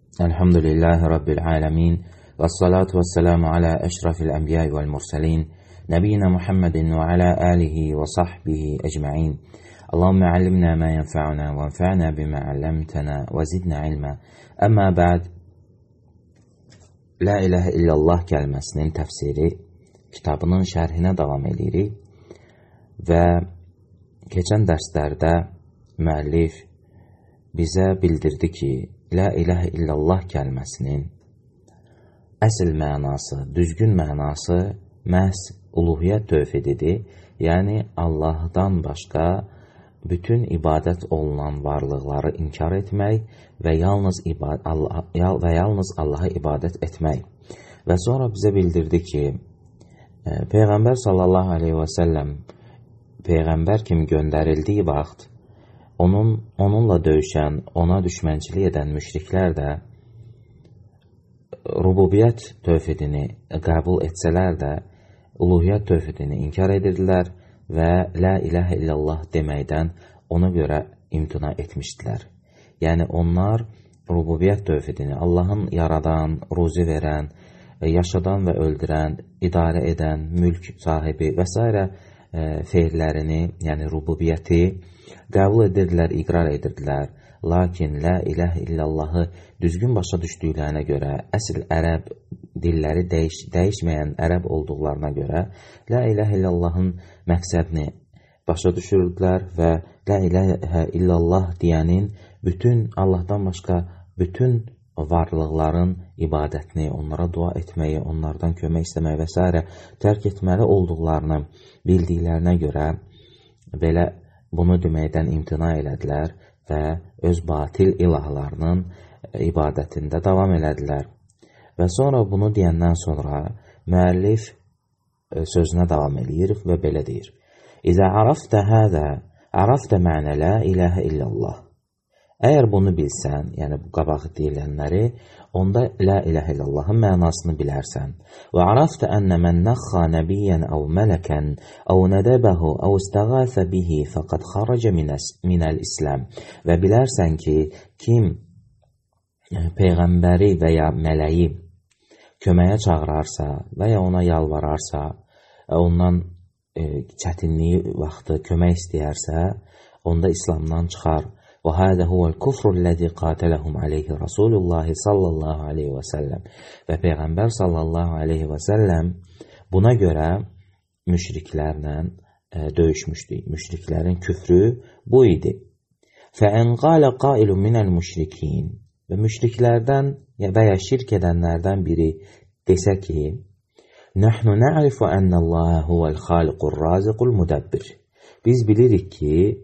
Elhamdülillahi Rabbil alemin. Ve salatu ve selamu ala eşrafil enbiya'i vel mursalin. Nebiyyina Muhammedin ve ala alihi ve sahbihi ecma'in. Allahümme allimna ma yenfa'una ve enfa'na bima allamtana ve zidna ilma. Amma ba'd. La ilahe illallah kəlməsinin təfsiri kitabının şərhinə davam edirik. Və keçən dərslərdə müəllif bizə bildirdi ki, La ilahe illallah kəlməsinin əsl mənası, düzgün mənası məhz uluhiyyət tövhididir. Yəni, Allahdan başqa bütün ibadət olunan varlıqları inkar etmək və yalnız Allaha ibadət etmək. Və sonra bizə bildirdi ki, Peyğəmbər sallallahu aleyhi və səlləm Peyğəmbər kimi göndərildiyi vaxt, onunla döyüşən, ona düşmənçilik edən müşriklər də rububiyyət tövhidini qəbul etsələr də, uluhiyyət tövhidini inkar edirdilər və la ilahə illallah deməkdən ona görə imtina etmişdilər. Yəni, onlar rububiyyət tövhidini, Allahın yaradan, ruzi verən, yaşadan və öldürən, idarə edən, mülk sahibi və s. Feillərini, yəni rububiyyəti qəbul edirdilər, iqrar edirdilər. Lakin la ilahə illallahı düzgün başa düşdüklərinə görə, əsl ərəb dilləri dəyişməyən ərəb olduqlarına görə la ilahə illallahın məqsədini başa düşürdülər və la ilahə illallah deyənin bütün Allahdan başqa bütün varlıqların ibadətini, onlara dua etməyi, onlardan kömək istəməyi və s. tərk etməli olduqlarını bildiklərinə görə belə bunu deməkdən imtina elədilər və öz batil ilahlarının ibadətində davam elədilər. Və sonra bunu deyəndən sonra müəllif sözünə davam edir və belə deyir. İzə arafdə hədə, arafdə mənə la ilahə illallah. Əgər bunu bilsən, yəni bu qabaq deyilənləri, onda la ilahə illallahın mənasını bilərsən. Və arafdə ənə mən nəxxa nəbiyyən əv mələkən, əv nədəbəhu, əv istəğəsə bihi, fəqad xaracə minəl İslam. Və bilərsən ki, kim Peyğəmbəri və ya mələyi köməyə çağırarsa və ya ona yalvararsa, ondan çətinliyi vaxtı kömək istəyərsə, onda İslamdan çıxar. وَهَذَا هُوَ الْكُفْرُ الَّذِي قَاتَلَهُمْ عَلَيْهِ رَسُولُ اللّٰهِ sallallahu aleyhi və səlləm. Və Peyğəmbər sallallahu aleyhi və səlləm buna görə müşriklərlə döyüşmüşdü. Müşriklərin küfrü bu idi. فَاَنْ قَالَ قَائِلٌ مِنَ الْمُشْرِكِينَ. Və müşriklərdən və ya şirk edənlərdən biri desə ki, نَحْنُ نَعْرِفُ أَنَّ اللّٰهَ هُوَ الْخَالِقُ الرَّازِقُ الْمُدَبِّرِ. Biz bilirik ki,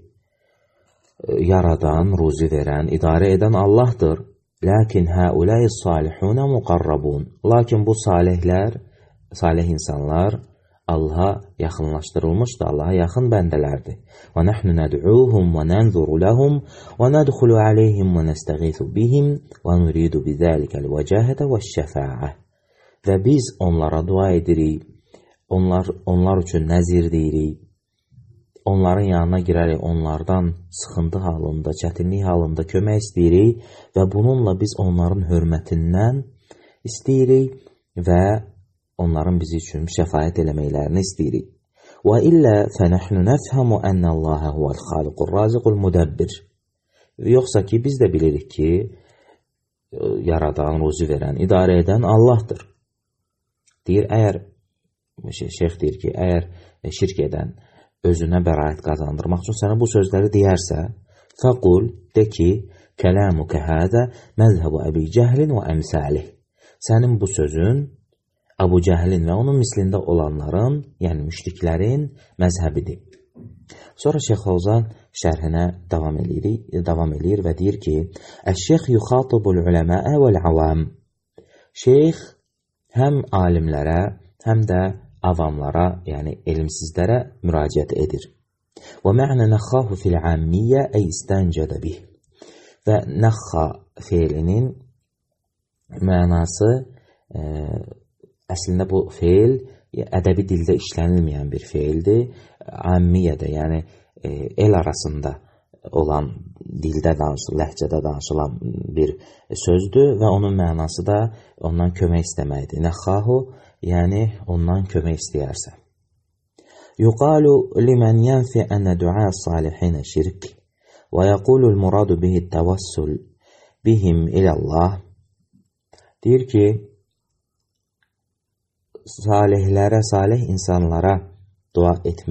yaradan, ruzi verən, idarə edən Allahdır. Lakin həuləyi salihunə muqarrabun. Lakin bu salihlər, salih insanlar Allaha yaxınlaşdırılmışdır, Allaha yaxın bəndələrdir. Və nəhnu nəd'uhum və nənzuru ləhum və nədxulu aleyhim və nəstəğithu bihim və nuridu bizəlikəl vəcəhətə və şəfəə. Və biz onlara dua edirik, onlar üçün nəzir deyirik, onların yanına girərək, onlardan sıxıntı halında, çətinlik halında kömək istəyirik və bununla biz onların hörmətindən istəyirik və onların bizi üçün şəfaət eləməklərini istəyirik. Və illə fənəhnu nəfhəmu ənəlləhə huvəl xaliqur raziqul müdəbbir. Yoxsa ki, biz də bilirik ki, yaradan, ruzi verən, idarə edən Allahdır. Deyir, şeyx deyir ki, əgər şirk edən özünə bəraət qazandırmaq üçün sənə bu sözləri deyərsə, fəqul, de ki, kələmukə hədə məzhəbu Əbi Cəhlin və əmsəlih. Sənin bu sözün Əbu Cəhlin və onun mislində olanların, yəni müşriklərin məzhəbidir. Sonra Şeyx Fəvzan şərhinə davam edir və deyir ki, Əş-şeyx yuxatibul uləməə vəl-avam. Şeyx həm alimlərə, həm də avamlara, yəni elmsizlərə müraciət edir. Və mə'nə nəxxahu fil-əmmiyyə istəncədə bih. Və nəxxa feilinin mənası, əslində bu feil ədəbi dildə işlənilməyən bir feildir. Əmmiyyədə, yəni el arasında olan dildə ləhcədə danışılan bir sözdür və onun mənası da ondan kömək istəməkdir. Nəxahu, yəni ondan kömək istəyərsə. Yuqalu limen yanfi ənə du'a salihin şirk və yəqulul muradu bihi təvassul bihim ilallah. Deyir ki, salihlərə, salih insanlara dua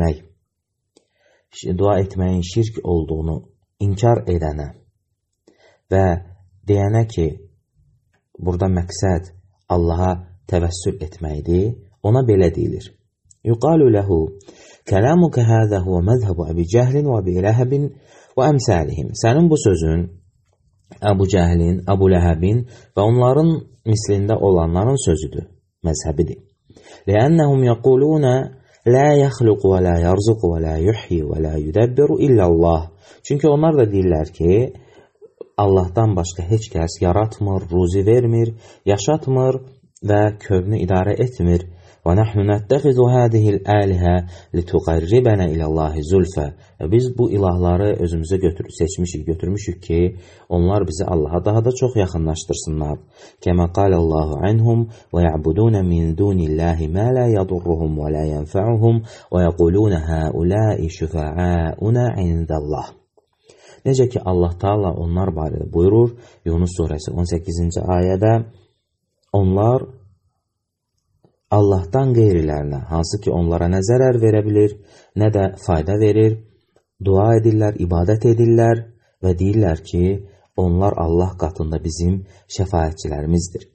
etməyin şirk olduğunu inkar edənə və deyənə ki, burada məqsəd Allaha təvəssül etməkdir, ona belə deyilir. Yuqalu ləhu, kələmuka həzə huvə məzhəbu Əbi Cəhlin və Əbi Ləhəbin və əmsəlihim. Sənin bu sözün Əbu Cəhlin, Əbu Ləhəbin və onların mislində olanların sözüdür, məzhəbidir. Ləənnəhum yəqulunə لا يخلق ولا يرزق ولا يحيي ولا يدبر إلا الله. Çünki onlar da deyirlər ki, Allahdan başqa heç kəs yaratmır, ruzi vermir, yaşatmır və kövnü idarə etmir. Və nəhnu nəttəxizu hədihil əlihə lituqərribənə iləllahi zülfə. Biz bu ilahları özümüzə götürmüşük ki, onlar bizi Allaha daha da çox yaxınlaşdırsınlar. Kəmə qalallahu anhum və ya'budunə min dunillahi mə lə yadurruhum və lə yənfəuhum və yəqulunə həuləi şüfəəunə indəllah. Necə ki, Allah Taala onlar barədə buyurur, Yunus surəsi 18-ci ayədə, onlar Allahdan qeyrilərinə, hansı ki onlara nə zərər verə bilir, nə də fayda verir, dua edirlər, ibadət edirlər və deyirlər ki, onlar Allah qatında bizim şəfaətçilərimizdir.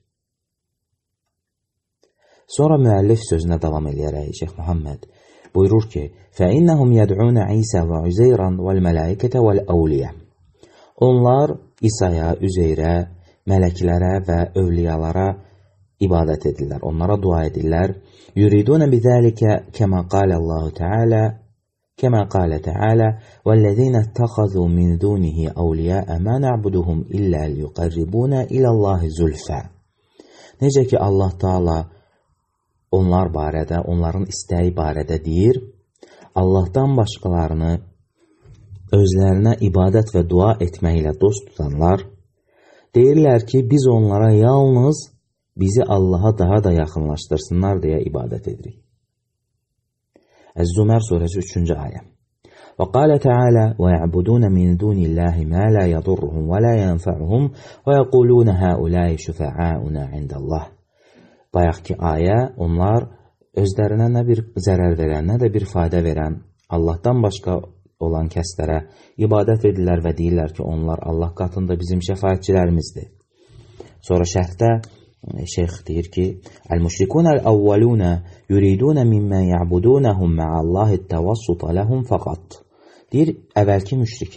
Sonra müəllif sözünə davam eləyərək Şeyx Muhammed buyurur ki, فَإِنَّهُمْ يَدْعُونَ عِيسَى وَعُزَيْرًا وَالْمَلَائِكَةَ وَالْأَوْلِيَةَ. Onlar İsa'ya, Üzeyre, mələklərə və övliyalara ibadət edirlər, onlara dua edirlər. Yuridun bizəlikə kəmə qalallahu Teala, kəmə qalə Teala, vəllezina ittaxazu min dunihi awliya'a ma na'buduhum illa liyuqarribuna ilallahi zulfa. Necə ki Allah Taala onlar barədə, onların istəyi barədə deyir, Allahdan başqalarını özlərinə ibadət və dua etməklə dost tutanlar deyirlər ki, biz onlara yalnız bizi Allaha daha da yaxınlaşdırsınlar deyə ibadət edirik. Ez-Zümer surəsi 3-cü ayə. Və qalə Teala və ya'budun min dunillahi ma la yadurruhum və la yanfa'uhum və yəqulun haulai şüfəauna indəllah. Bayaqki ayə, onlar özlərinə nə bir zərər verən, nə də bir fayda verən Allahdan başqa olan kəslərə ibadət edirlər və deyirlər ki, onlar Allah qatında bizim şəfaətçilərimizdir. Sonra şərhdə Şeyx deyir ki, Əl-müşrikunəl əvvəlunə yuridunə mimmə ya'budunəhum mə'allahi təvassuta ləhum fəqat. Deyir, əvvəlki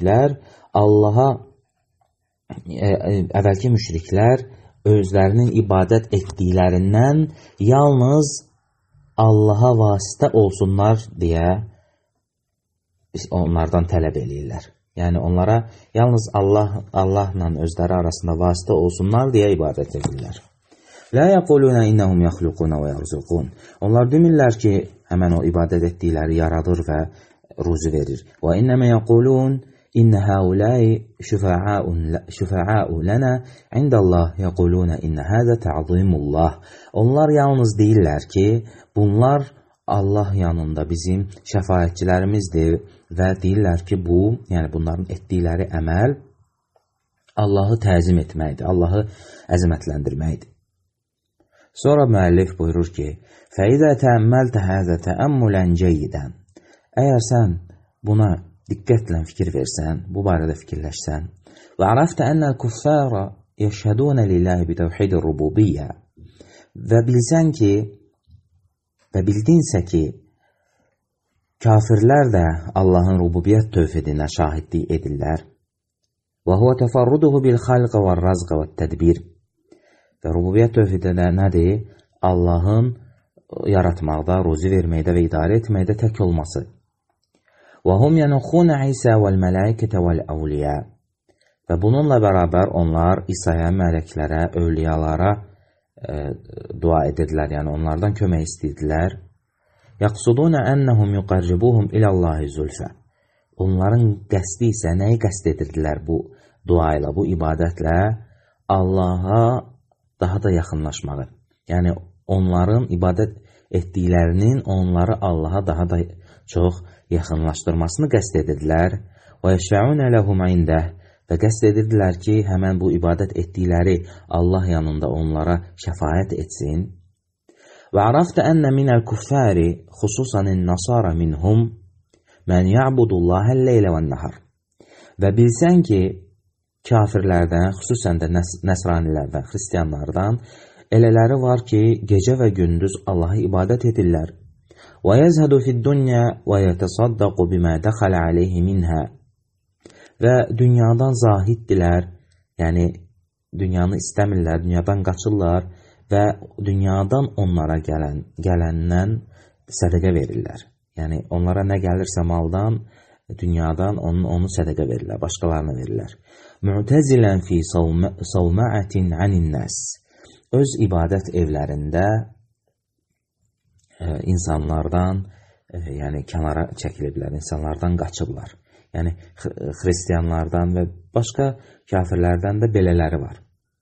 müşriklər özlərinin ibadət etdiklərindən yalnız Allaha vasitə olsunlar deyə onlardan tələb eləyirlər. Yəni onlara yalnız Allahla özləri arasında vasitə olsunlar deyə ibadət edirlər. La yaquluna innahum yakhluquna və yarzuqun. Onlar demirlər ki, həmən o ibadət etdikləri yaradır və ruzi verir. Və innəmə yaqulun inna haulai şüfəa'u lana indəllah yaquluna inna hada ta'zimullah. Onlar yalnız deyirlər ki, bunlar Allah yanında bizim şəfaətçilərimizdir və deyirlər ki, bu, yəni bunların etdikləri əməl Allahı təzim etməkdir, Allahı əzəmətləndirməkdir. Sonra müəllif buyurur ki, فَإِذَا تَأَمَّلْتَ هَذَا تَأَمُّلًا جَيِّدًا. Əgər sən buna diqqətlə fikir versən, bu barədə fikirləşsən, وَعَرَفْتَ أَنَّ الْكُفَّارَ يَشْهَدُونَ لِلَّهِ بِتَوْحِيدِ الرُّبُوبِيَّةِ. Və bildinsə ki, kafirlər də Allahın rububiyyət tövhidinə şahidlik edirlər. وَهُوَ تَفَرُّدُهُ بِالْخَلْقِ وَالرَّزْقِ وَالتَّدْبِيرِ. Və rububiyyət tövhidi də nədir? Allahın yaratmaqda, ruzi verməkdə və idarə etməkdə tək olması. وَهُمْ يَنُخُونَ عِيسَى وَالْمَلَائِكَةَ وَالْأَوْلِيَا. Və bununla bərabər onlar İsa'ya, mələklərə, övliyalara dua edirlər, yəni onlardan kömək istəyirlər. يَقْصُدُونَ أَنَّهُمْ يُقَرِّبُوهُمْ إِلَى اللّٰهِ زُلْفَ. onların qəsdi isə nəyi qəsd edirdilər bu dua ilə, bu ibadətlə? Allaha daha da yaxınlaşmağı. Yəni, onların ibadət etdiklərinin onları Allaha daha da çox yaxınlaşdırmasını qəsd edirdilər. Və yəşfəunə ləhum indah, və qəsd edirdilər ki, həmən bu ibadət etdikləri Allah yanında onlara şəfaət etsin. Və arafdə ənə minəl kuffari, xüsusən nasara minhum, mən ya'budullahə leylə və nəhar. Və bilsən ki, kafirlərdən, xüsusən də nəsranilərdən, xristiyanlardan elələri var ki, gecə və gündüz Allaha ibadət edirlər. Və yəzhədu fid-dunya və yətəsaddaqu bimə dəxələ aleyhi minhə. Və dünyadan zahiddirlər, yəni dünyanı istəmirlər, dünyadan qaçırlar və dünyadan onlara gələndən sədəqə verirlər. Yəni onlara nə gəlirsə maldan, dünyadan onu sədəqə verirlər, başqalarına verirlər. Mu'təzilən fi savma'atin anin-nas. Öz ibadət evlərində insanlardan, yəni kənara çəkiliblər, insanlardan qaçıblar. Yəni xristiyanlardan və başqa kafirlərdən də belələri var.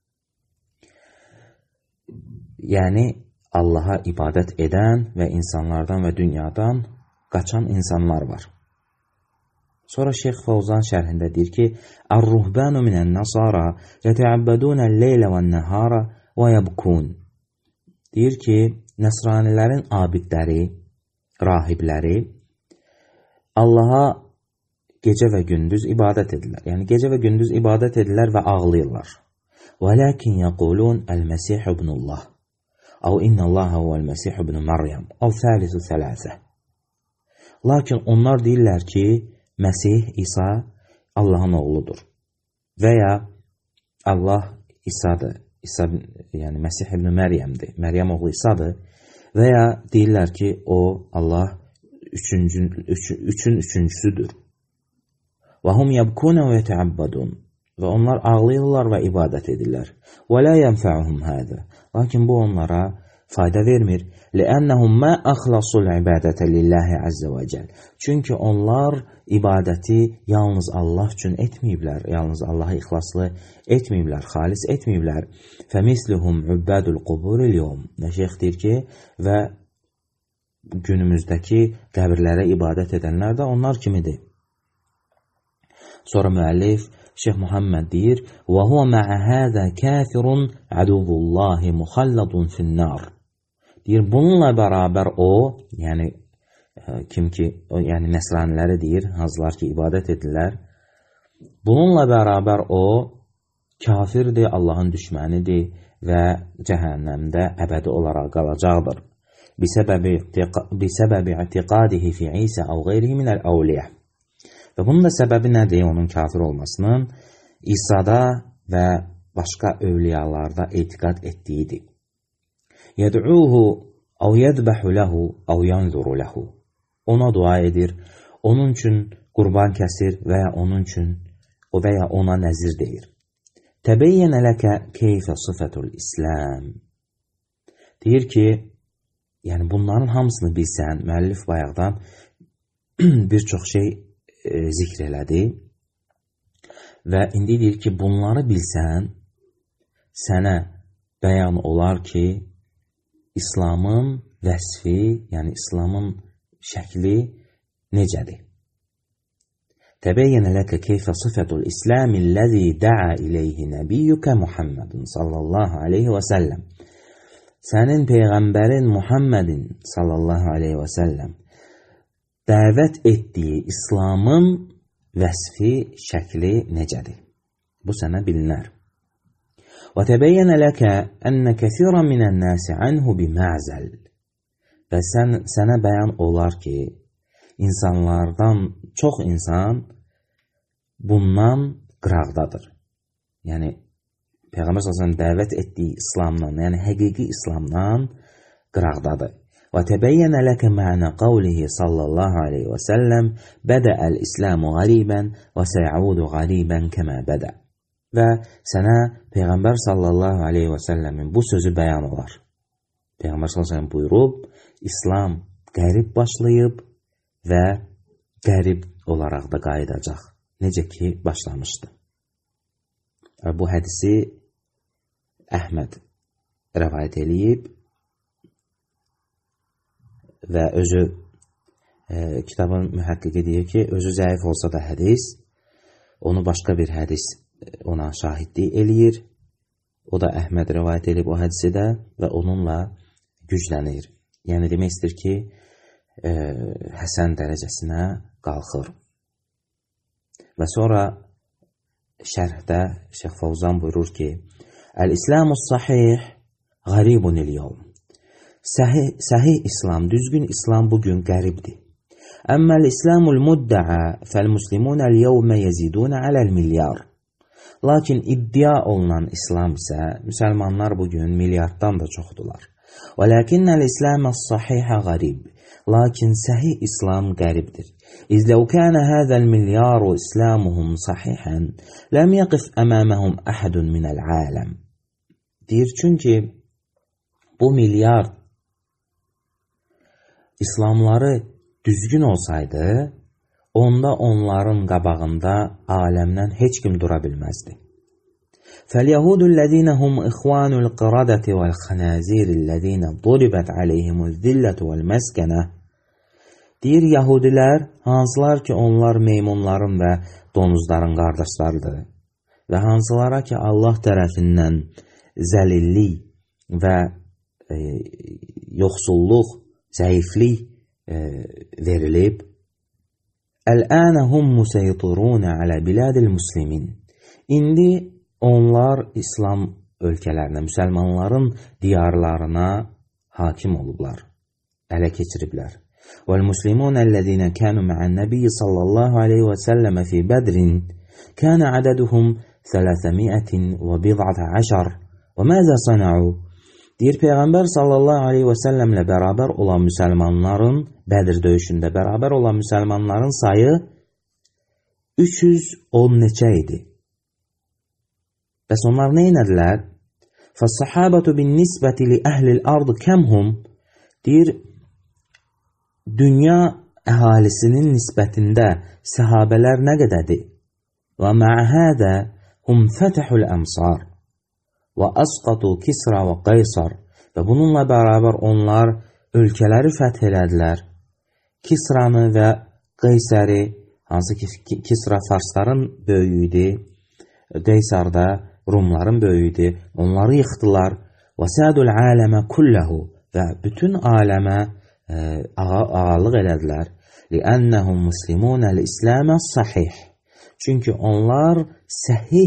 Yəni Allaha ibadət edən və insanlardan və dünyadan qaçan insanlar var. Sonra Şeyx Fawzan şərhində deyir ki, "Ar-ruhbanu minən-nasara yetəabbadunəl-leylə vən-nəhara və yabkun." Deyir ki, nəsranilərin abidləri, rahibləri Allaha gecə və gündüz ibadət edirlər. Yəni gecə və gündüz ibadət edirlər və ağlayırlar. "Velakin yaqulun el-Mesih ibnullah." Əv innallaha huvel-Mesih ibn Maryam. Əv thalithu thalatha. Lakin onlar deyirlər ki, Məsih İsa Allahın oğludur. Və ya Allah İsa'dır. İsa, yəni Məsih ibn Məryəmdir. Məryəm oğlu İsa'dır. Və ya deyirlər ki, o Allah üçün üçüncüsüdür. Və hum yabkuna və yetəabbadun. Və onlar ağlayırlar və ibadət edirlər. Və la yənfəuhum hada. Lakin bu onlara fayda vermir. Ləənnəhum mə əxlasul ibadətə lillahi əzzə və cəl. Çünki onlar ibadəti yalnız Allah üçün etməyiblər. Yalnız Allaha ixlaslı etməyiblər, xalis etməyiblər. Fəmisluhum übbədul quburil yom. Və şeyx deyir ki, və günümüzdəki qəbirlərə ibadət edənlər də onlar kimidir. Sonra müəllif Şeyx Muhammed deyir, və huwa ma'a hada kafirun aduvullahi muhalladun fin-nar. Deyir, bununla bərabər o, yəni kim ki, yəni nəsraniləri deyir, hansılar ki ibadət edirlər. Bununla bərabər o kafirdir, Allahın düşmənidir və cəhənnəmdə əbədi olaraq qalacaqdır. Bisəbəbi i'tiqadihi fi İsa əv qeyrihi minəl əvliyə. Və bunun da səbəbi nədir onun kafir olmasının? İsa'da və başqa övliyalarda etiqad etdiyidir. Yəd'uhu əv yədbəhu ləhu əv yanzuru ləhu. Ona dua edir, onun üçün qurban kəsir və ya onun üçün və ya ona nəzir deyir. Təbəyyənə ləkə keyfə sıfətul İslam. Deyir ki, yəni bunların hamısını bilsən, müəllif bayaqdan bir çox şey zikr elədi və indi deyir ki, bunları bilsən, sənə bəyan olar ki, İslamın vəsfi, yəni İslamın şəkli necədir? Təbəyyənə ləkə keyfə sıfətul İslamilləzi də'a iləyhi nəbiyyükə Muhammedun sallallahu aleyhi və səlləm. Sənin Peyğəmbərin Muhammedin sallallahu aleyhi və səlləm dəvət etdiyi İslamın vəsfi, şəkli necədir? Bu sənə bilinər. Və təbəyyənə ləkə ənə kəsirən minən nəsi anhu biməzəl. Və sənə bəyan olar ki, insanlardan çox insan bundan qıraqdadır. Yəni, Peyğəmbər s.ə.v dəvət etdiyi İslamdan, yəni həqiqi İslamdan qıraqdadır. Və təbəyyənə ləkə mə'nə qavlihi sallallahu aleyhi və səlləm bədəəl İslamu qaribən və səyudu qaribən kəmə bədə. Və sənə Peyğəmbər sallallahu aleyhi və səlləmin bu sözü bəyan olar. Peyğəmbər sallallahu aleyhi və səlləm buyurub, İslam qərib başlayıb və qərib olaraq da qayıdacaq. Necə ki, başlamışdı. Bu hədisi Əhməd rəvayət eləyib və özü kitabın mühəqqiqi deyir ki, özü zəif olsa da hədis, onu başqa bir hədis ona şahidlik eləyir. O da Əhməd rəvayət eləyib o hədisi də və onunla güclənir. Yəni demək istəyir ki, həsən dərəcəsinə qalxır. Və sonra şərhdə Şeyx Fawzan buyurur ki, Əl-İslamus sahih qaribun il-yevm. Səhih İslam, düzgün İslam bugün qəribdir. Əmməl-İslamul mudda'a fəl-muslimun əl-yevmə yezidun aləl-milyar. Lakin iddia olunan İslam isə müsəlmanlar bugün milyarddan da çoxdular. Və lakinnəl-İslaməs sahihə qarib. Lakin səhih İslam qəribdir. İz ləv kənə həzəl milyaru İslamuhum sahihən ləm yəqif əməməhum əhədun minəl-aləm. Deyir, çünki bu milyard İslamları düzgün olsaydı, onda onların qabağında aləmdən heç kim dura bilməzdi. فَالْيَهُودُ هُمْ إِخْوَانُ الْقِرَدَةِ وَالْخَنَازِيرِ الَّذ۪ينَ ضُرِبَتْ عَلَيْهِمُ الذِّلَّةُ وَالْمَسْكَنَةِ. Deyir, Yahudilər, hansılar ki onlar meymunların və donuzların qardaşlarıdır və hansılara ki Allah tərəfindən zəlillik və yoxsulluq, zəiflik verilib, Əl-ənə hum musaytirunə alə biladil muslimin. İndi onlar İslam ölkələrinə, müsəlmanların diyarlarına hakim olublar, ələ keçiriblər. وَالْمُسْلِمُونَ الَّذِينَ كَانُوا مَعَ النَّبِيِّ صَلَّى اللّٰهُ عَلَيْهِ وَسَلَّمَ فِي بَدْرٍ كَانَ عَدَدُهُمْ 310 وَمَاذَا صَنَعُوا. Deyir, Peyğəmbər sallallahu aleyhi və səlləmlə bərabər olan müsəlmanların, Bədir döyüşündə bərabər olan müsəlmanların sayı 310 neçə idi. Bəs onlar nə inədilər? فَالصَّحَابَةُ بِالنِّسْبَةِ لِأَهْلِ الْأَرْضِ كَمْهُمْ. Deyir, dünya əhalisinin nisbətində səhabələr nə qədədir? وَمَعَ هَذَا هُمْ فَتَحُوا الْأَمْصَارِ وَأَسْقَطُوا كِسْرَ وَقَيْصَرِ. Və bununla bərabər onlar ölkələri fəth elədilər. Kisranı və Qeysəri, hansı ki Kisra farsların böyüyüdü, Qeysar da Rumların böyüyüdü, onları yıxdılar. وَسَادُ الْعَالَمَ كُلَّهُ. Və bütün aləmə ağalıq elədilər. لِأَنَّهُمْ مُسْلِمُونَ الْإِسْلَامَ الصَّحِيحِ. Çünki onlar səhih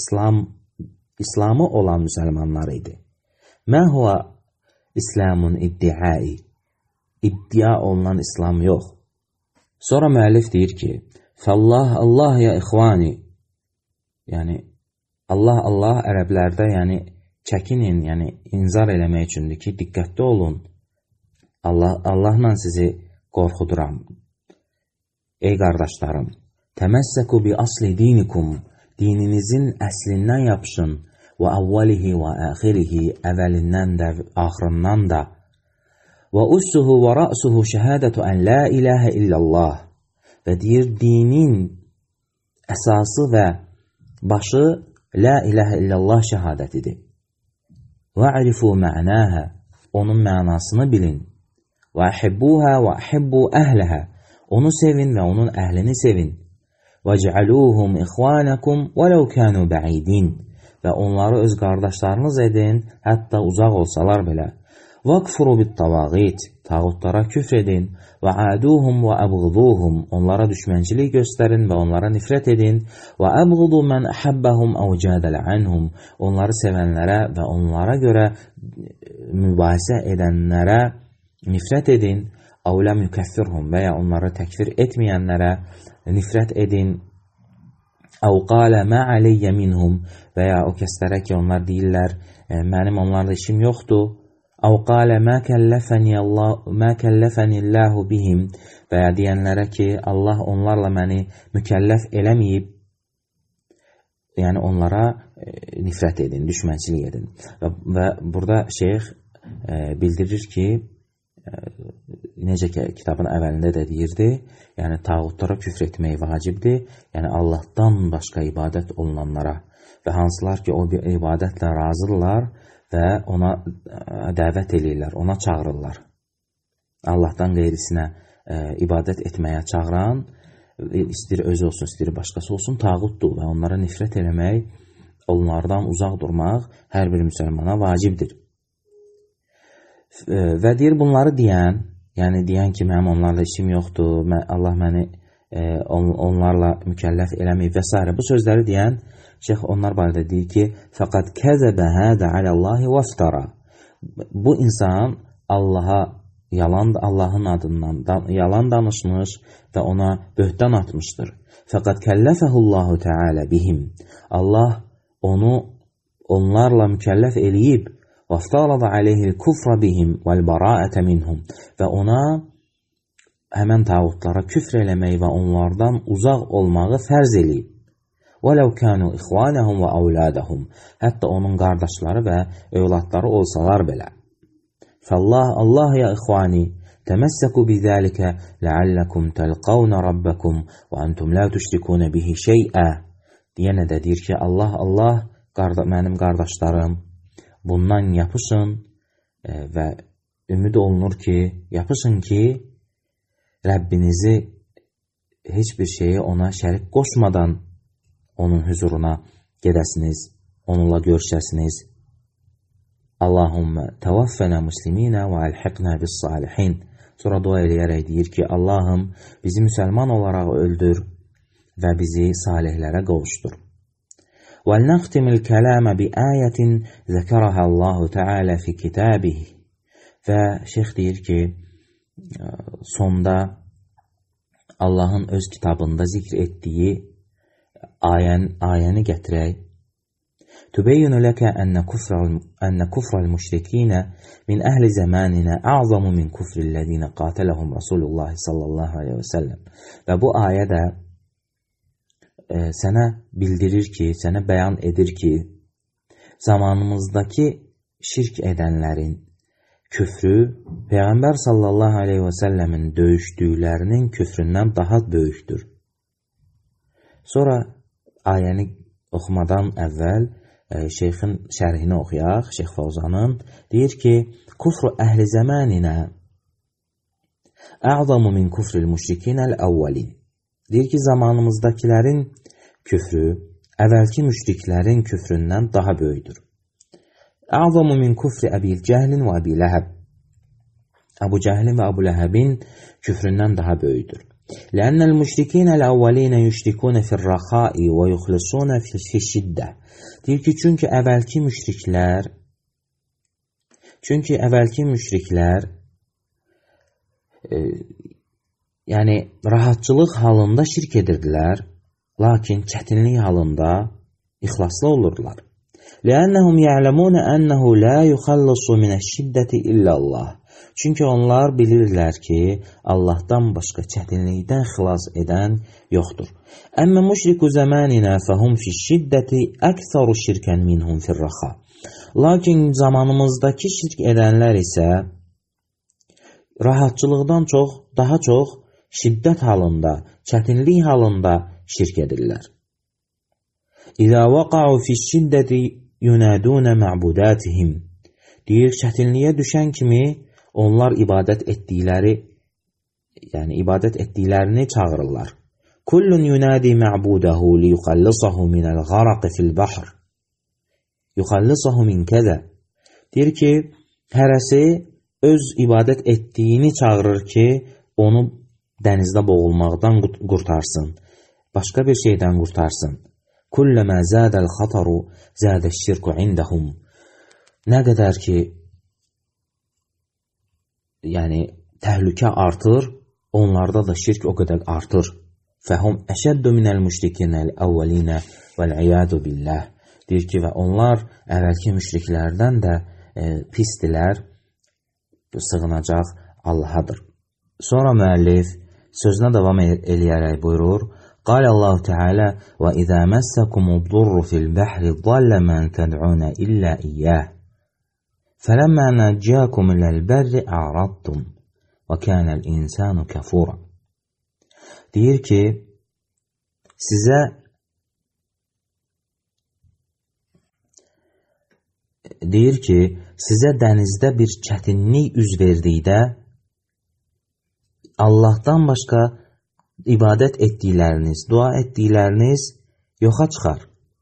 İslamı olan müsəlmanlar idi. Mə huvə İslamun iddiai. İddia olunan İslam yox. Sonra müəllif deyir ki, Fəllah, Allah ya ixvani. Yəni, Allah ərəblərdə, yəni, çəkinin, yəni, inzar eləmək üçündür ki, diqqətli olun. Allahla sizi qorxuduram. Ey qardaşlarım, təməssəku bi asli dinikum. Dininizin əslindən yapışın. Və əvvəlihi və əxirihi. Əvvəlindən də, axırından da. Və ussuhu və rəsuhu şəhədətü ən la iləhə illallah. Və deyir, dinin əsası və başı la iləhə illallah şəhadətidir. Və ərifu mənəhə. Onun mənasını bilin. Və əhibbuhə və əhibbu əhləhə. Onu sevin və onun əhlini sevin. وَجْعَلُوهُمْ إِخْوَانَكُمْ وَلَوْ كَانُوا بَعِيدِينَ. Və onları öz qardaşlarınız edin, hətta uzaq olsalar belə. وَاكْفُرُوا بِالطَّوَاغِيتِ. Tağutlara küfr edin. وَعَادُوهُمْ وَأَبْغِضُوهُمْ. Onlara düşmənçilik göstərin və onlara nifrət edin. وَأَبْغِضُوا مَنْ أَحَبَّهُمْ أَوْ جَادَلَ عَنْهُمْ. Onları sevənlərə və onlara görə mübahisə edənlərə nifrət edin. أَوْ لَمْ يُكَفِّرْهُمْ. Və ya onları təkfir etməyənlərə nifrət edin. Əv qalə mə aleyyə minhum. Və ya o kəslərə ki, onlar deyirlər, mənim onlarla işim yoxdur. Əv qalə mə kəlləfənilləhu bihim. Və ya deyənlərə ki, Allah onlarla məni mükəlləf eləməyib. Yəni onlara nifrət edin, düşmənçilik edin. Və burada şeyx bildirir ki, necə ki, kitabın əvvəlində də deyirdi, yəni tağutlara küfr etmək vacibdir, yəni Allahdan başqa ibadət olunanlara və hansılar ki, o ibadətlə razıdırlar və ona dəvət edirlər, ona çağırırlar. Allahdan qeyrisinə ibadət etməyə çağıran, istəyir özü olsun, istəyir başqası olsun, tağutdur və onlara nifrət eləmək, onlardan uzaq durmaq hər bir müsəlmana vacibdir. Və deyir, bunları deyən, yəni deyən ki, mənim onlarla işim yoxdur, Allah məni onlarla mükəlləf eləməyib və s. Bu sözləri deyən şeyx onlar barədə deyir ki, fəqad kəzəbə hədə aləllahi vəftara. Bu insan Allahın adından yalan danışmış və ona böhtan atmışdır. Fəqad kəlləfəhullahu təalə bihim. Allah onu onlarla mükəlləf eləyib وَافْتَرَضَ عَلَيْهِ الْكُفْرَ بِهِمْ وَالْبَرَاءَةَ مِنْهُمْ və ona həmən tağutlara küfr eləmək və onlardan uzaq olmağı fərz eləyib. وَلَوْ كَانُوا إِخْوَانَهُمْ وَأَوْلَادَهُمْ hətta onun qardaşları və övladları olsalar belə. فَاللّٰهِ يَا إِخْوَانِي تَمَسَّكُوا بِذَٰلِكَ لَعَلَّكُمْ تَلْقَوْنَ رَبَّكُمْ وَأَنْتُمْ لَا تُشْرِكُونَ بِهِ شَيْئًا deyənə də deyir ki, Allah, mənim qardaşlarım, bundan yapışın və ümid olunur ki, yapışın ki, Rəbbinizi heç bir şeyi ona şərik qoşmadan onun huzuruna gedəsiniz, onunla görüşəsiniz. Allahümmə təvaffənə musliminə və əlhiqnə bis salihin. Sonra dua eləyərək deyir ki, Allahım bizi müsəlman olaraq öldür və bizi salihlərə qovuşdur. وَلْنَخْتِمِ الْكَلَامَ بِآيَةٍ ذَكَرَهَا اللّٰهُ تَعَالَى فِي كِتَابِهِ və şeyx deyir ki, sonda Allahın öz kitabında zikr etdiyi ayəni gətirək. تُبَيِّنُ لَكَ أَنَّ كُفْرَ الْمُشْرِكِينَ مِنْ أَهْلِ زَمَانِنَا أَعْظَمُ مِنْ كُفْرِ الَّذِينَ قَاتَلَهُمْ رَسُولُ اللّٰهِ sallallahu aleyhi və səlləm. Və bu ayə də sənə bildirir ki, sənə bəyan edir ki, zamanımızdakı şirk edənlərin küfrü Peyğəmbər sallallahu aleyhi və səlləmin döyüşdüklərinin küfründən daha böyükdür. Sonra ayəni oxumadan əvvəl şeyxin şərhini oxuyaq, Şeyx Fawzanın. Deyir ki, kufru əhli zəməninə ə'zamu min kufril müşrikinəl əvvəlin. Deyir ki, zamanımızdakilərin küfrü əvvəlki müşriklərin küfründən daha böyüdür. Ə'zamu min kufri Əbil Cəhlin və Əbi Ləhəb. Əbu Cəhlin və Əbu Ləhəbin küfründən daha böyüdür. Lənnəl müşrikinəl əvvəlinə yüşrikunə firrəxai və yuxlisunə fişiddə. Deyir ki, çünki əvvəlki müşriklər yəni rahatçılıq halında şirk edirdilər, lakin çətinlik halında ixlaslı olurdular. لأنهم يعلمون أنه لا يخلص من الشدة إلا الله. Çünki onlar bilirlər ki, Allahdan başqa çətinlikdən xilas edən yoxdur. Əmmə müşriku zəmaninə fəhum fi şiddəti əktharu şirkən minhum firraxa. Lakin zamanımızdakı şirk edənlər isə rahatçılıqdan daha çox şiddət halında, çətinlik halında şirk edirlər. İzə vaqa'u fi şiddəti yunaduna ma'budatihim. Deyir, çətinliyə düşən kimi onlar ibadət etdiklərini çağırırlar. Kullun yunadi ma'budahu li yuxallisahu minəl gharaqi fil bahr. Yuxallisahu min kəzə. Deyir ki, hərəsi öz ibadət etdiyini çağırır ki, onu dənizdə boğulmaqdan qurtarsın, başqa bir şeydən qurtarsın. Kulləmə zədəl xataru zədəl şirku indəhum. Nə qədər ki, yəni təhlükə artır, onlarda da şirk o qədər artır. Fəhum əşəddu minəl müşrikinəl əvvəlinə vəl-iyadu billəh. Deyir ki, və onlar əvvəlki müşriklərdən də pisdilər, sığınacaq Allahadır. Sonra müəllif sözünə davam eləyərək buyurur, قال الله تعالى وإذا مسكم الضر في البحر ضل من تدعون إلا إياه فلما نجاكم إلى البر أعرضتم və kənəl insanu kəfura. Deyir ki, sizə dənizdə bir çətinlik üz verdikdə Allahdan başqa ibadət etdikləriniz, dua etdikləriniz yoxa çıxar.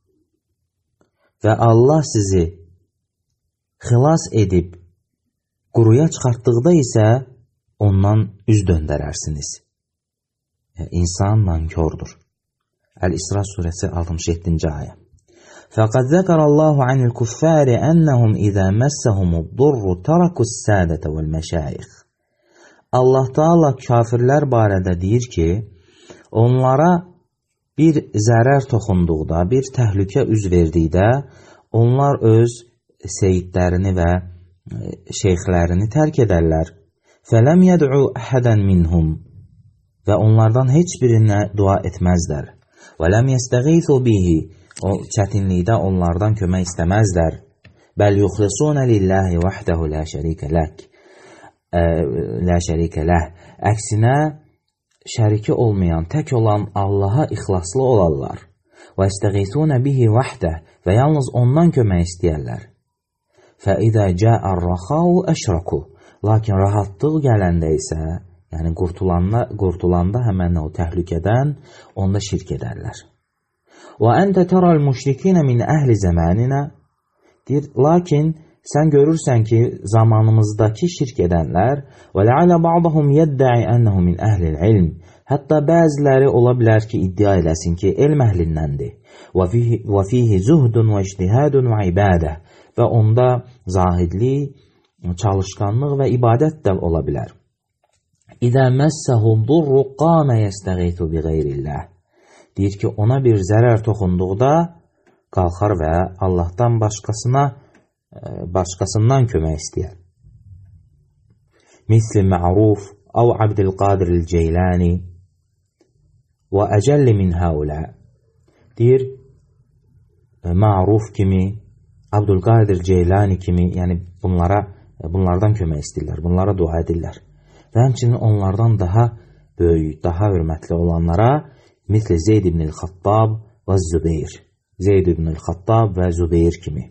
Və Allah sizi xilas edib quruya çıxartdıqda isə ondan üz döndərərsiniz. İnsan nankordur. Əl-İsra surəsi 67-ci ayə. فَقَدْ ذَكَرَ اللّٰهُ عَنِ الْكُفَّارِ أَنَّهُمْ إِذَا مَسَّهُمُ الضُّرُّ تَرَكُوا السَّادَةَ وَالْمَشَايِخِ. Allah Teala kafirlər barədə deyir ki, onlara bir zərər toxunduqda, bir təhlükə üz verdikdə, onlar öz seyidlərini və şeyxlərini tərk edərlər. فَلَمْ يَدْعُوا أَحَدًا مِنْهُمْ. Və onlardan heç birinə dua etməzlər. وَلَمْ يَسْتَغِيثُوا بِهِ. O çətinlikdə onlardan kömək istəməzlər. Bəl yuxlisuna lillahi vahdehu la şərikə ləh. Əksinə, şəriki olmayan, tək olan Allaha ixlaslı olarlar. Və istəğithuna bihi vahdə. Və yalnız ondan kömək istəyərlər. Fəidə cəər-rəxau əşraku. Lakin rahatlıq gələndə isə, yəni qurtulanda həmən o təhlükədən, onda şirk edərlər. Və əntə tərəl müşrikinə min əhli zəməninə. Deyir, lakin sən görürsən ki, zamanımızdakı şirk edənlər və ləalə ba'dahum yəddəi ənəhu min əhlil ilm. Hətta bəziləri ola bilər ki, iddia eləsin ki, elm əhlindəndir. Və fihi zuhdun və ictihadun və ibadə. Və onda zahidlik, çalışqanlıq və ibadət də ola bilər. İdə məssəhu durru qamə yəstəğithu bi qeyrilləh. Deyir ki, ona bir zərər toxunduqda qalxar və Allahdan başqasından kömək istəyər. Misli Ma'ruf əv Abdülqadir el-Ceylani və əcəlli min həulə. Deyir, Ma'ruf kimi, Abdülqadir el-Ceylani kimi, yəni bunlardan kömək istəyirlər, bunlara dua edirlər. Və həmçinin onlardan daha böyük, daha hörmətli olanlara misli Zeyd ibn el-Xattab və Zübeyir. Zeyd ibn el-Xattab və Zübeyir kimi.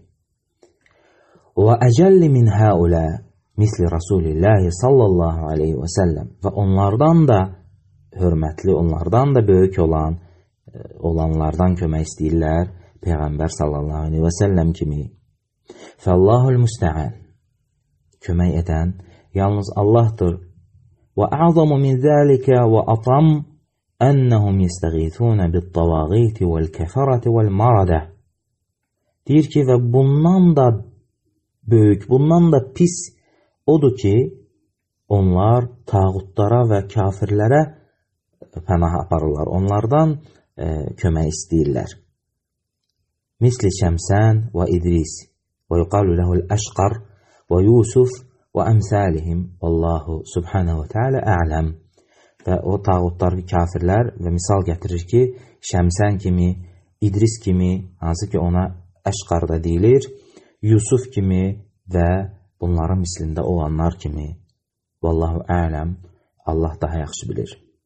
Və əcəlli min həulə misli Rasulillahi sallallahu aleyhi və səlləm. Və onlardan da hörmətli, onlardan da böyük olanlardan kömək istəyirlər Peyğəmbər sallallahu aleyhi və səlləm kimi. Fəllahul müstəən. Kömək edən yalnız Allahdır. Və əzamu min zəlikə və atam ennəhum yestəğithunə bit-tavağiti vəl-kəfərəti vəl-maradə. Deyir ki, və bundan da böyük, bundan da pis odur ki, onlar tağutlara və kafirlərə pənah aparırlar. Onlardan kömək istəyirlər. Misli Şəmsən və İdris və yuqalu ləhul əşqar və Yusuf və əmsalihim. Allahu subhanahu və teala a'lam. Və o tağutlar, kafirlər və misal gətirir ki, Şəmsən kimi, İdris kimi, hansı ki ona əşqar da deyilir, Yusuf kimi və bunların mislində olanlar kimi. Vallahu a'lam. Allah daha yaxşı bilir.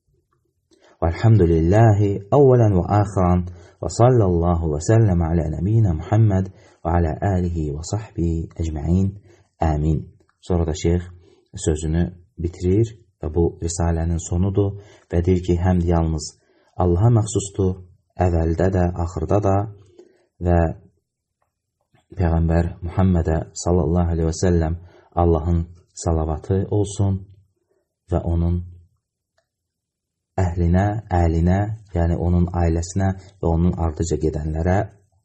Velhamdülillahi əvvələn və axiran və sallallahu və səlləm alə nəbiyyina Muhammed və alə alihi və sahbihi əcməin. Amin. Sonra da şeyx sözünü bitirir və bu risalənin sonudur və deyir ki, həmd yalnız Allaha məxsusdur, əvvəldə də, axırda da və Peyğəmbər Muhammedə sallallahu aleyhi və səlləm Allahın salavatı olsun və onun əhlinə, əlinə, yəni onun ailəsinə və onun ardıca gedənlərə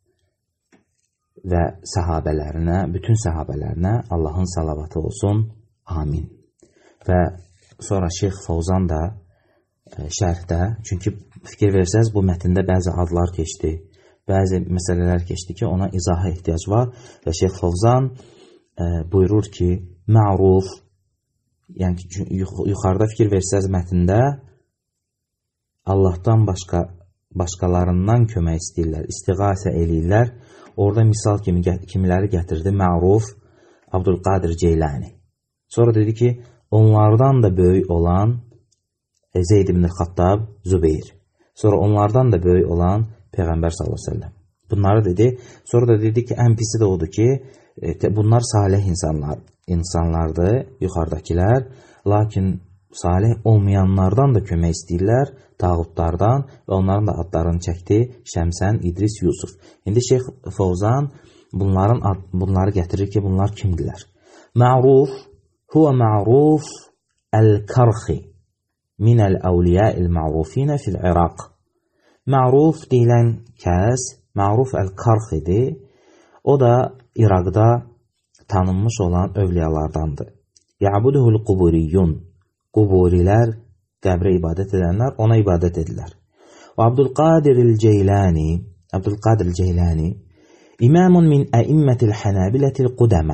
və səhabələrinə, bütün səhabələrinə Allahın salavatı olsun. Amin. Və sonra Şeyx Fovzan da şərhdə, çünki fikir versəz bu mətndə bəzi adlar keçdi, bəzi məsələlər keçdi ki, ona izaha ehtiyac var və Şeyx Fovzan buyurur ki, ma'ruf, yəni yuxarıda fikir versəz mətndə Allahdan başqalarından kömək istəyirlər, istiğasə eləyirlər. Orada misal kimiləri gətirdi, Ma'ruf, Abdülqadir Ceylani. Sonra dedi ki, onlardan da böyük olan Zeyd ibn Xattab, Zübeyir. Sonra onlardan da böyük olan Peyğəmbər sallallahu əleyhi və səlləm. Bunları dedi. Sonra da dedi ki, ən pisi də odur ki, bunlar salih insanlardır, yuxarıdakilər. Lakin salih olmayanlardan da kömək istəyirlər, tağutlardan və onların da adlarını çəkdi. Şəmsən, İdris, Yusuf. İndi Şeyx Fovzan bunları gətirir ki, bunlar kimdirlər? Ma'ruf, huwa ma'ruf el-Karxi minəl əvliyə'il ma'rufinə fil-İraq. Ma'ruf deyilən kəs, Ma'ruf el-Karxidir. O da İraqda tanınmış olan övliyalardandır. Ya'buduhul quburiyyun. Quburilər, qəbrə ibadət edənlər, ona ibadət edirlər. Və Abdülqadir el-Ceylani, imamun min əimmətil hənəbilətil qudəmə.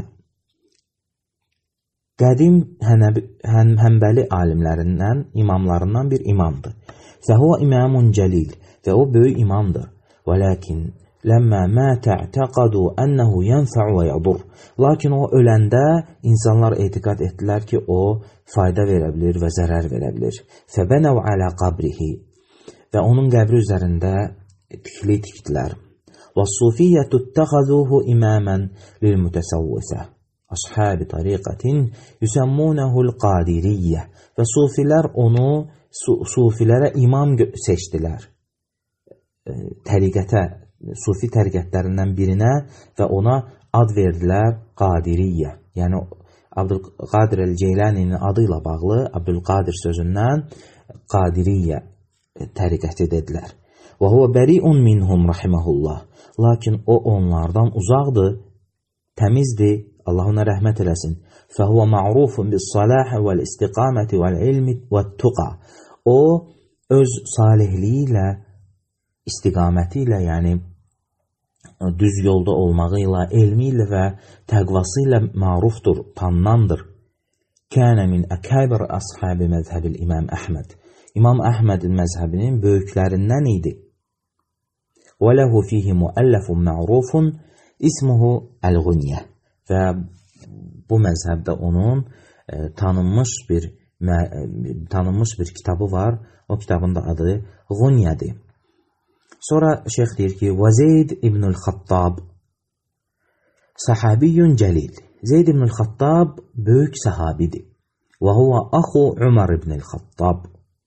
Qədim Həmbəli alimlərindən, imamlarından bir imamdır. Fəhuvə imamun cəlil və o böyük imamdır. Və lakin ləmmə mətə təqadu ənəhu yənfəu və yadur. Lakin o öləndə insanlar etiqad etdilər ki, o fayda verə bilir və zərər verə bilir. Fəbənəv alə qabrihi və onun qəbri üzərində tikli tikdilər. Və sufiyyətü təxazuhu imamən lil-mütəsavvifə. Ashab-ı tariqətin yüsəmmunəhul qadiriyyə. Və sufilər onu sufilərə imam seçdilər. Təriqətə, sufi təriqətlərindən birinə və ona ad verdilər Qadiriyyə. Yəni Abdülqadir el-Ceylaninin adı ilə bağlı Abdülqadir sözündən Qadiriyyə təriqəti dedilər. Və huvə bəriun minhum rahiməhullah. Lakin o onlardan uzaqdır, təmizdir, Allah ona rəhmət eləsin. Fəhuvə ma'rufun bis-salahə vəl-istiqaməti vəl-ilmi vəl-tuqa. O öz salihliyi ilə, istiqaməti ilə, yəni düz yolda olmağı ilə, elmi ilə və təqvası ilə marufdur, tanınandır. Kənə min əkəbir əshabi məzhəbil İmam Əhməd. İmam Əhmədin məzhəbinin böyüklərindən idi. Və ləhu fihi müəlləfun ma'rufun ismuhu Əl-Ğunyə. Və bu məzhəbdə onun tanınmış bir kitabı var. O kitabın da adı Ğunyədir. Sonra şeyx deyir ki, və Zeyd ibn-ül Xattab sahabiyyun cəlil. Zeyd ibn-ül Xattab böyük sahabidir. Və huvə axu Umar ibn-ül Xattab.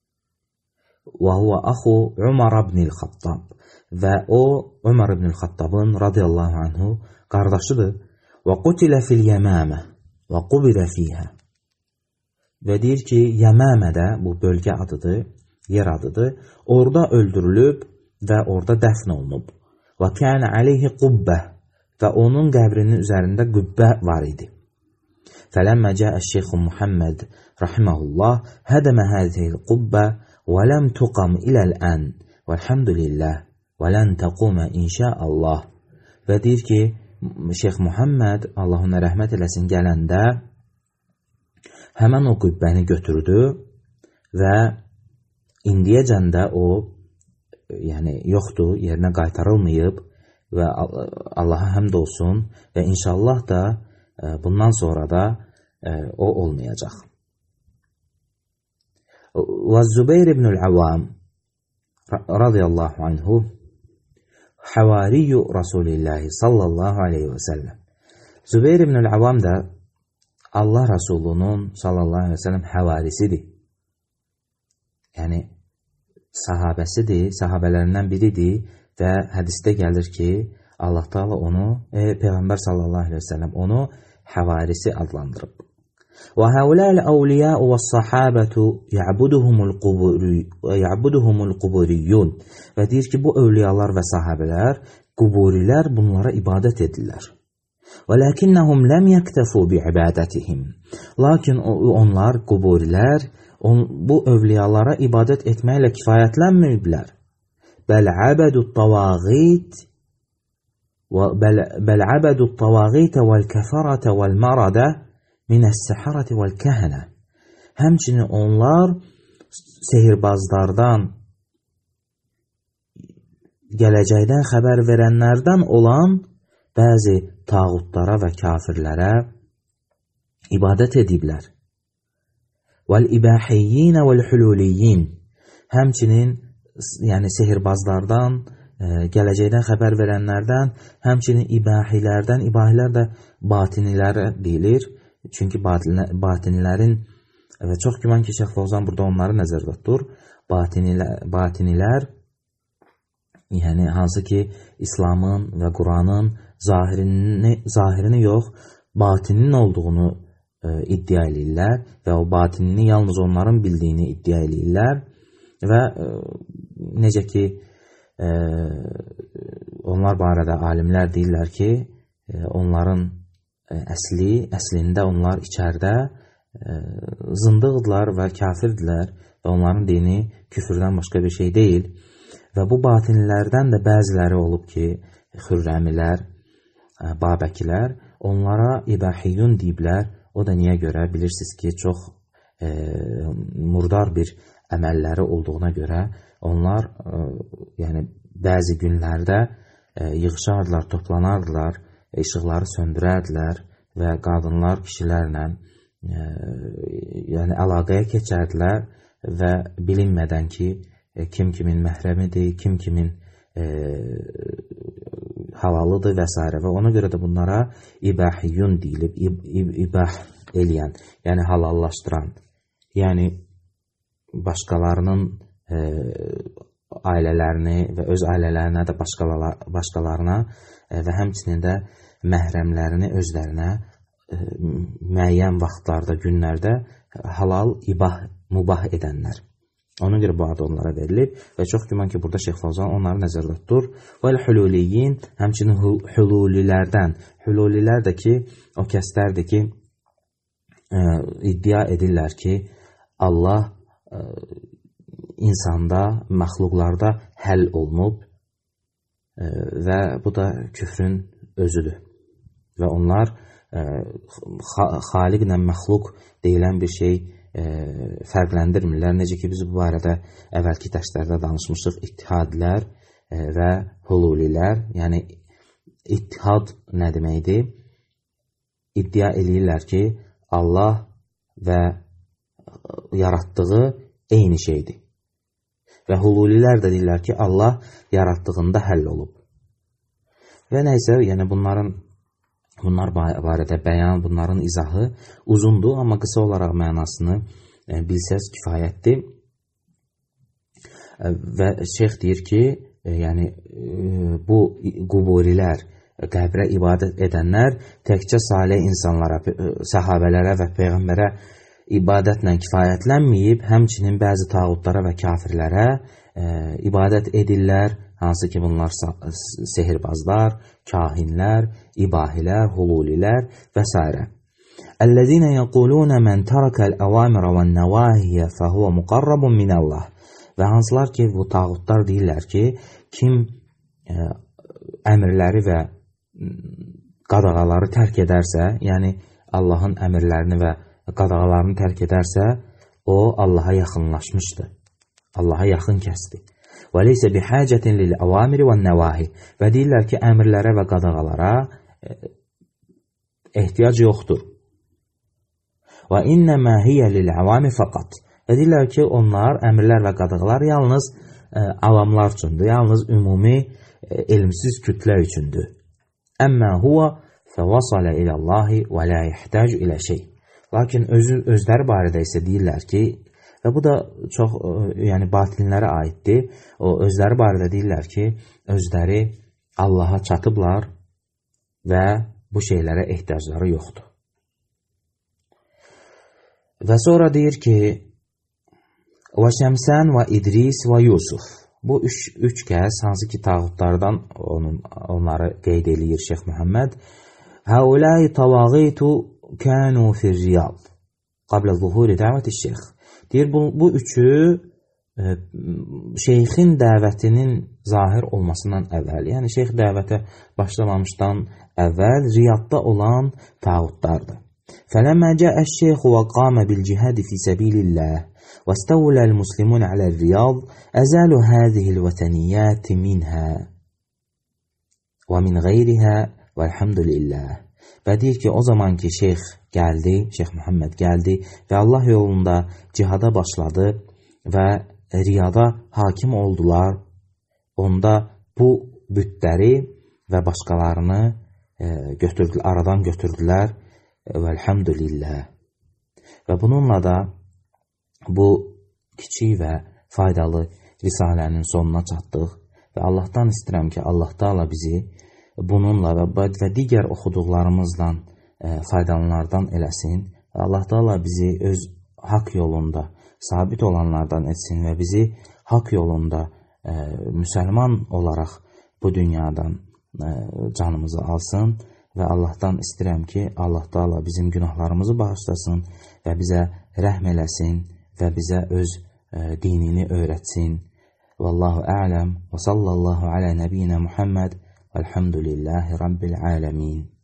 Və o, Umar ibn-ül Xattabın radiyallahu anhu qardaşıdır. Və qutilə fil yəməmə və qubidə fiyhə. Və deyir ki, Yəməmədə, bu bölgə adıdır, yer adıdır, orada öldürülüb və orada dəfn olunub. Və kənə aleyhi qubbə və onun qəbrinin üzərində qübbə var idi. Fələmmə cəə Şeyx Muhammed rahiməhullah hədəmə həzihil qubbə və ləm tuqam iləl-ən və elhamdülillah və lən təqumə inşəallah. Və deyir ki, Şeyx Muhammed, Allah ona rəhmət eləsin, gələndə həmən o qübbəni götürdü və indiyəcən də o yoxdur, yerinə qaytarılmayıb və Allaha həmd olsun və inşallah da bundan sonra da o olmayacaq. Və Zübeyir ibn-ül Avam radiyallahu anhu Havariyyu Rasulillahi sallallahu aleyhi və səlləm. Zübeyir ibn-ül Avam da Allah Rasulunun sallallahu aleyhi və səlləm həvarisidir. Yəni sahabəsidir, sahabələrindən biridir və hədisdə gəlir ki, Allah Teala onu, Peyğəmbər sallallahu aleyhi və səlləm onu həvarisi adlandırıb. Və həuləl əvliyə və sahabətu ya'buduhumul quburiyyun. Və deyir ki, bu övliyalar və sahabələr, quburilər bunlara ibadət edirlər. Və ləkinnəhum ləm yəktəfu bi'ibadətihim. Lakin onlar, quburilər, bu övliyalara ibadət etməklə kifayətlənməyiblər. Bəl abədut tavağitə vəl-kəfərətə vəl-maradə minəs-səhərəti vəl-kəhənə. Həmçinin onlar sehirbazlardan, gələcəkdən xəbər verənlərdən olan bəzi tağutlara və kafirlərə ibadət ediblər. Vəl-ibahiyyin vəl-hululiyyin. Həmçinin yəni sehirbazlardan, gələcəkdən xəbər verənlərdən, həmçinin ibahilərdən, ibahilər də batinilərə deyilir. Çünki batinilərin və çox güman ki, Şeyx Fovzan burada onları nəzərdə tutur. Batinilər, yəni hansı ki, İslamın və Quranın zahirini yox, batinin olduğunu iddia edirlər və o batinini yalnız onların bildiyini iddia edirlər və necə ki, onlar barədə alimlər deyirlər ki, onların əslində onlar içəridə zındıqdırlar və kafirdirlər və onların dini küfürdən başqa bir şey deyil. Və bu batinlərdən də bəziləri olub ki, xürrəmilər, babəkilər, onlara ibahiyyun deyiblər. O da niyə görə? Bilirsiniz ki, çox murdar bir əməlləri olduğuna görə onlar yəni bəzi günlərdə yığışardılar, toplanardılar, işıqları söndürərdilər və qadınlar kişilərlə yəni əlaqəyə keçərdilər və bilinmədən ki, kim kimin məhrəmidir, kim kimin halalıdır və s. Və ona görə də bunlara ibahiyyun deyilib, ibah eləyən, yəni halallaşdıran, yəni başqalarının ailələrini və öz ailələrinə də başqalarına və həmçinin də məhrəmlərini özlərinə müəyyən vaxtlarda, günlərdə halal, mubah edənlər. Ona görə bu adı onlara verilib və çox güman ki, burada Şeyx Fovzan onları nəzərdə tutur. Vəl-hululiyyin, həmçinin hululilərdən. Hululilər də ki, o kəslərdir ki, iddia edirlər ki, Allah insanda, məxluqlarda həll olunub və bu da küfrün özüdür. Və onlar xaliqlə məxluq deyilən bir şey fərqləndirmirlər. Necə ki, biz bu barədə əvvəlki dərslərdə danışmışıq, ittihadlər və hululilər. Yəni, ittihad nə deməkdir? İddia edirlər ki, Allah və yaratdığı eyni şeydir. Və hululilər də deyirlər ki, Allah yaratdığında həll olub. Və nəysə, yəni bunlar barədə bəyan, bunların izahı uzundur, amma qısa olaraq mənasını bilsəz kifayətdir. Və şeyx deyir ki, yəni bu quburilər, qəbrə ibadət edənlər təkcə salih insanlara, səhabələrə və peyğəmbərə ibadətlə kifayətlənməyib, həmçinin bəzi tağutlara və kafirlərə ibadət edirlər, hansı ki bunlar sehirbazlar, kahinlər, ibahilər, hululilər və s. Əl-ləzīnə yəqulunə mən tərəkəl əvamira və nəvahiyyə fəhuvə muqarrabun minəllah. Və hansılar ki, bu tağutlar deyirlər ki, kim əmrləri və qadağaları tərk edərsə, yəni Allahın əmrlərini və qadağalarını tərk edərsə, o Allaha yaxınlaşmışdır. Allaha yaxın kəsdir. Və leysə bihəcətin lil-əvamiri və nəvahi. Və deyirlər ki, əmrlərə və qadağalara ehtiyac yoxdur. Və innəmə hiyyə lil-əvami fəqat. Və deyirlər ki, onlar, əmrlər və qadağalar yalnız avamlar üçündür, yalnız ümumi elmsiz kütlə üçündür. Əmmə huvə fəvasalə iləllahi və lə yəhtac ilə şey. Lakin özləri barədə isə deyirlər ki, və bu da çox yəni batinlərə aiddir. O özləri barədə deyirlər ki, özləri Allaha çatıblar və bu şeylərə ehtiyacları yoxdur. Və sonra deyir ki, və Şəmsən və İdris və Yusuf. Bu üç kəs, hansı ki tağutlardan onları qeyd eləyir Şeyx Muhammed. Həuləyi tavağitu kənu fir-riyad qablə zuhuri dəvəti şeyx. Deyir, bu üçü şeyxin dəvətinin zahir olmasından əvvəl, yəni şeyx dəvətə başlamamışdan əvvəl Riyadda olan tağutlardır. Fələmmə cəəş-şeyxu və qamə bil-cihədi fi səbililləh və istəvləl-muslimun aləl-riyad əzəlu həzihil-vətəniyyəti minhə və min qeyrihə və elhamdülilləh. Və deyir ki, o zaman ki, Şeyx Muhammed gəldi və Allah yolunda cihada başladı və riyada hakim oldular. Onda bu bütləri və başqalarını aradan götürdülər. Vəlhamdülillah. Və bununla da bu kiçik və faydalı risalənin sonuna çatdıq. Və Allahdan istəyirəm ki, Allah Taala bizi bununla və digər oxuduqlarımızla faydalananlardan eləsin. Və Allah Taala bizi öz haqq yolunda sabit olanlardan etsin və bizi haqq yolunda müsəlman olaraq bu dünyadan canımızı alsın. Və Allahdan istəyirəm ki, Allah Taala bizim günahlarımızı bağışlasın və bizə rəhm eləsin və bizə öz dinini öyrətsin. Vallahu a'lam və sallallahu ala nəbiyyina Muhammed velhamdülillahi rabbil alamin.